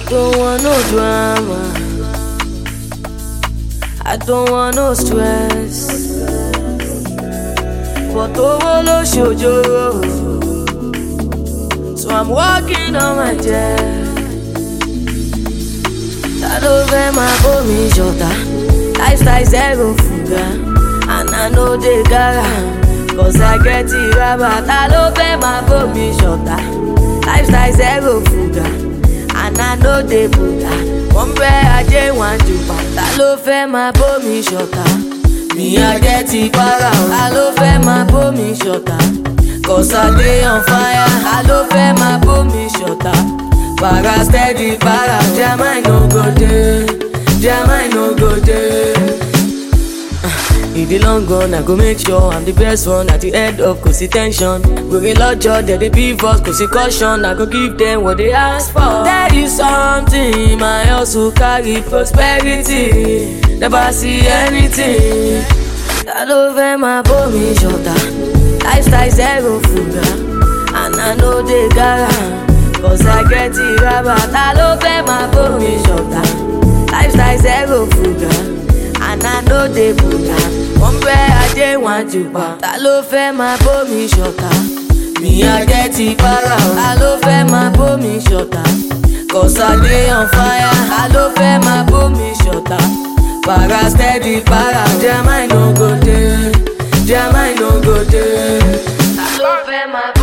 don't want no drama, I don't want no stress. But all lo shojoro, so I'm walking on my jet. Ta ló fẹ́ máa bómi ṣọ̀tá, lifestyle zero fuga, and I know they gara, cause I get it raba. Ta ló fẹ́ máa bómi ṣọ̀tá, lifestyle zero fuga, and I know they buga. Wọ́n bẹ́ ajé wọn jùpá. Ta ló fẹ́ máa bómi ṣọ̀tá, mi I get it para. Ta ló fẹ́ máa bómi ṣọ̀tá, cause I dey on fire. Ta ló fẹ́ máa bómi ṣọ̀tá, para steady para. Their mind no go dey, their mind no go dey. In the long run, I go make sure I'm the best one at the head of Kosi tension. We're lodger, they beef us, Kosi caution. I go give them what they ask for. There is something, my house will carry prosperity. Never see anything. Ta ló fẹ́ máa bómi ṣọ̀tá, lifestyle zero fuga, and I know they gara, cause I get it raba. Ta ló fẹ́ máa bómi ṣọ̀tá, lifestyle zero fuga, and I know they buga. Wọ́n bẹ́ ajé wọn jùpá. Ta ló fẹ́ máa bómi ṣọ̀tá, mi I get it para. Ta ló fẹ́ máa bómi ṣọ̀tá, cause I dey on fire. Ta ló fẹ́ máa bómi ṣọ̀tá, para steady para. Their mind no go dey, their mind no go dey. Ta ló fẹ́ máa